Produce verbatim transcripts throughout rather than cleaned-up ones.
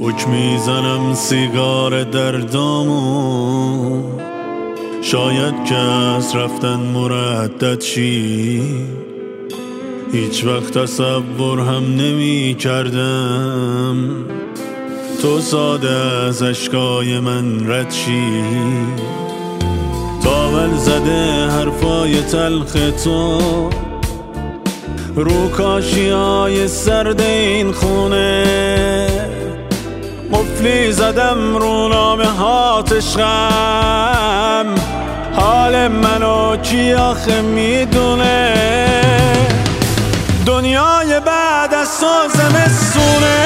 حک میزنم سیگار دردامو، شاید که از رفتن مردد شی. هیچ وقت تصور هم نمی کردم تو ساده از اشکای من رد شی. تاول زده حرفای تلخ تو رو کاشی های سرد این خونه. قفلی زدم رو نامه هات عشقم، حال منو کی آخه میدونه. دنیای بعد از تو زمستونه،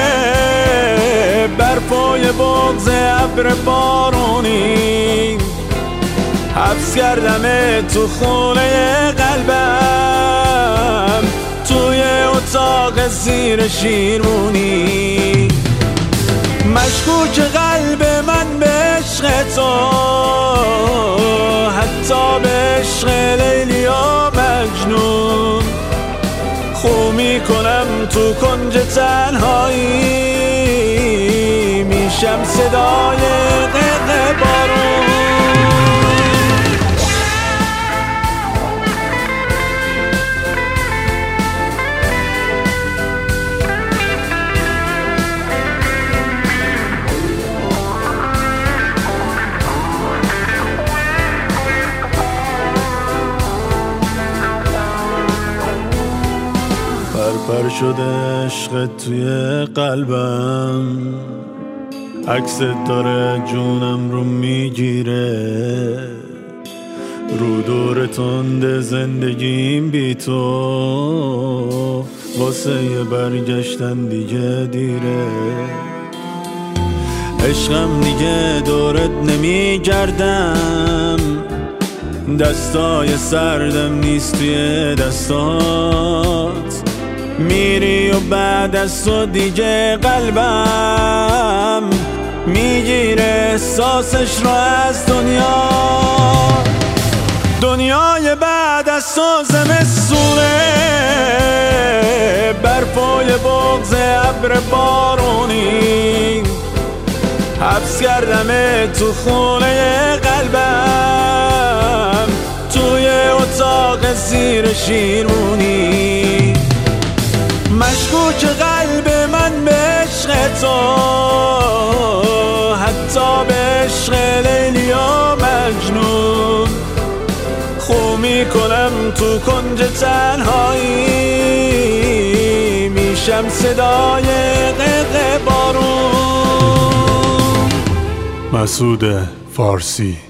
برپای بغض ابر بارونی. حبس کردم تو خونه قلبم، توی اتاق زیر شیرمونی. مشکوک قلب من به عشق تو، حتی به عشق لیلی و مجنون. خو میکنم تو کنج تنهایی، میشم صدای قطع بارون. پر شده عشق توی قلبم، عکست داره جونم رو میگیره. رو دور تند زندگیم بی تو، واسه یه برگشتن دیگه دیره. عشقم دیگه دورت نمیگردم، دستای سردم نیست توی دستات. میری و بعد از تو دیگه قلبم میگیره احساسش رو از دنیا. دنیای بعد از تو زمستونه، برپای بغض ابر بارونی. حبس کردم تو خونه قلبم، توی اتاق زیر شیرمونی. مشکوک قلب من به عشق تو، حتی به عشق لیلی و مجنون. خو میکنم تو کنج تنهایی، میشم صدای قطع بارون. مسعود فارسی.